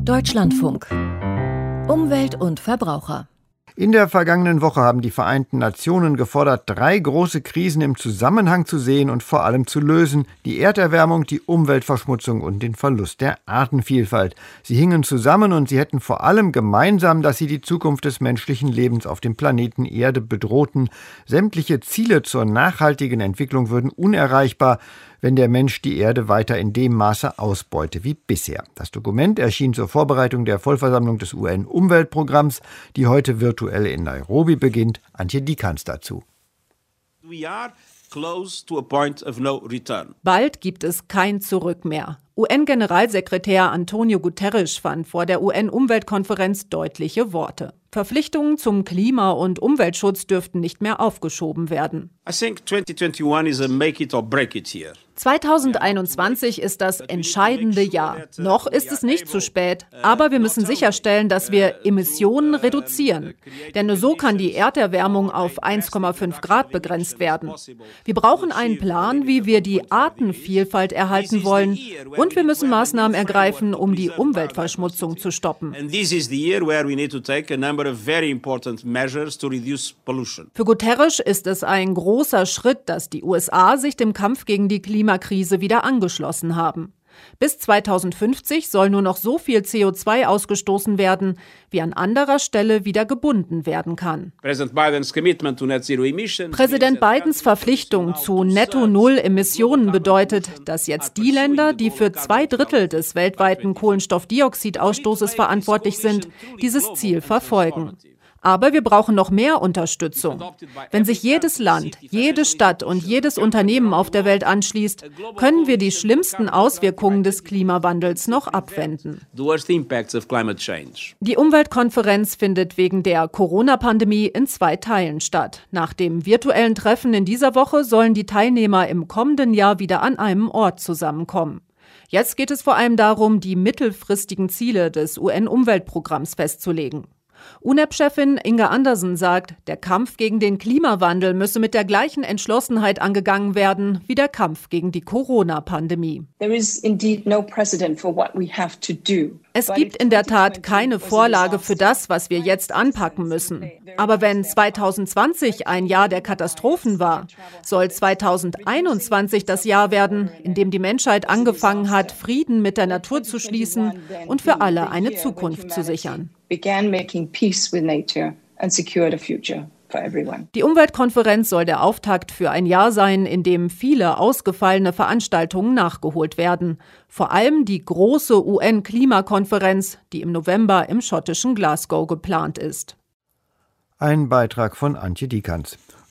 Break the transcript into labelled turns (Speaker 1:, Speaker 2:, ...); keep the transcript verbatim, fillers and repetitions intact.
Speaker 1: Deutschlandfunk. Umwelt und Verbraucher.
Speaker 2: In der vergangenen Woche haben die Vereinten Nationen gefordert, drei große Krisen im Zusammenhang zu sehen und vor allem zu lösen: die Erderwärmung, die Umweltverschmutzung und den Verlust der Artenvielfalt. Sie hingen zusammen und sie hätten vor allem gemeinsam, dass sie die Zukunft des menschlichen Lebens auf dem Planeten Erde bedrohten. Sämtliche Ziele zur nachhaltigen Entwicklung würden unerreichbar, wenn der Mensch die Erde weiter in dem Maße ausbeute wie bisher. Das Dokument erschien zur Vorbereitung der Vollversammlung des U N-Umweltprogramms, die heute virtuell in Nairobi beginnt. Antje Dieckans dazu.
Speaker 3: We are close to a point of no return.
Speaker 4: Bald gibt es kein Zurück mehr. U N-Generalsekretär Antonio Guterres fand vor der U N-Umweltkonferenz deutliche Worte. Verpflichtungen zum Klima- und Umweltschutz dürften nicht mehr aufgeschoben werden.
Speaker 3: I think twenty twenty-one is a make it or break it year.
Speaker 4: zweitausendeinundzwanzig ist das entscheidende Jahr. Noch ist es nicht zu spät, aber wir müssen sicherstellen, dass wir Emissionen reduzieren. Denn nur so kann die Erderwärmung auf eins Komma fünf Grad begrenzt werden. Wir brauchen einen Plan, wie wir die Artenvielfalt erhalten wollen, und wir müssen Maßnahmen ergreifen, um die Umweltverschmutzung zu stoppen. Für Guterres ist es ein großer Schritt, dass die U S A sich dem Kampf gegen die Klimakrise wieder angeschlossen haben. Bis zweitausendfünfzig soll nur noch so viel C O zwei ausgestoßen werden, wie an anderer Stelle wieder gebunden werden kann.
Speaker 3: Präsident
Speaker 4: Bidens Verpflichtung zu Netto-Null-Emissionen bedeutet, dass jetzt die Länder, die für zwei Drittel des weltweiten Kohlenstoffdioxidausstoßes verantwortlich sind, dieses Ziel verfolgen. Aber wir brauchen noch mehr Unterstützung. Wenn sich jedes Land, jede Stadt und jedes Unternehmen auf der Welt anschließt, können wir die schlimmsten Auswirkungen des Klimawandels noch abwenden. Die Umweltkonferenz findet wegen der Corona-Pandemie in zwei Teilen statt. Nach dem virtuellen Treffen in dieser Woche sollen die Teilnehmer im kommenden Jahr wieder an einem Ort zusammenkommen. Jetzt geht es vor allem darum, die mittelfristigen Ziele des U N-Umweltprogramms festzulegen. U N E P-Chefin Inga Andersen sagt, der Kampf gegen den Klimawandel müsse mit der gleichen Entschlossenheit angegangen werden wie der Kampf gegen die Corona-Pandemie. Es gibt in der Tat keine Vorlage für das, was wir jetzt anpacken müssen. Aber wenn zweitausendzwanzig ein Jahr der Katastrophen war, soll zweitausendeinundzwanzig das Jahr werden, in dem die Menschheit angefangen hat, Frieden mit der Natur zu schließen und für alle eine Zukunft zu sichern. Die Umweltkonferenz soll der Auftakt für ein Jahr sein, in dem viele ausgefallene Veranstaltungen nachgeholt werden. Vor allem die große U N-Klimakonferenz, die im November im schottischen Glasgow geplant ist.
Speaker 2: Ein Beitrag von Antje Dieckans.